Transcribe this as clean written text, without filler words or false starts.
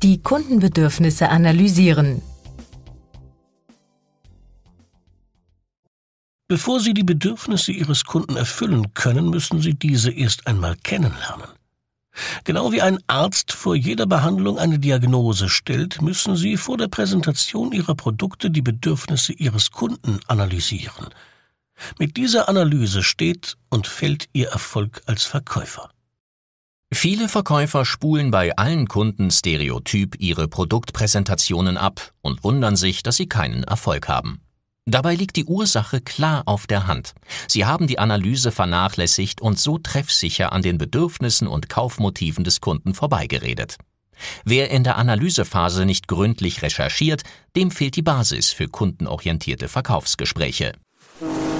Die Kundenbedürfnisse analysieren. Bevor Sie die Bedürfnisse Ihres Kunden erfüllen können, müssen Sie diese erst einmal kennenlernen. Genau wie ein Arzt vor jeder Behandlung eine Diagnose stellt, müssen Sie vor der Präsentation Ihrer Produkte die Bedürfnisse Ihres Kunden analysieren. Mit dieser Analyse steht und fällt Ihr Erfolg als Verkäufer. Viele Verkäufer spulen bei allen Kunden stereotyp ihre Produktpräsentationen ab und wundern sich, dass sie keinen Erfolg haben. Dabei liegt die Ursache klar auf der Hand. Sie haben die Analyse vernachlässigt und so treffsicher an den Bedürfnissen und Kaufmotiven des Kunden vorbeigeredet. Wer in der Analysephase nicht gründlich recherchiert, dem fehlt die Basis für kundenorientierte Verkaufsgespräche.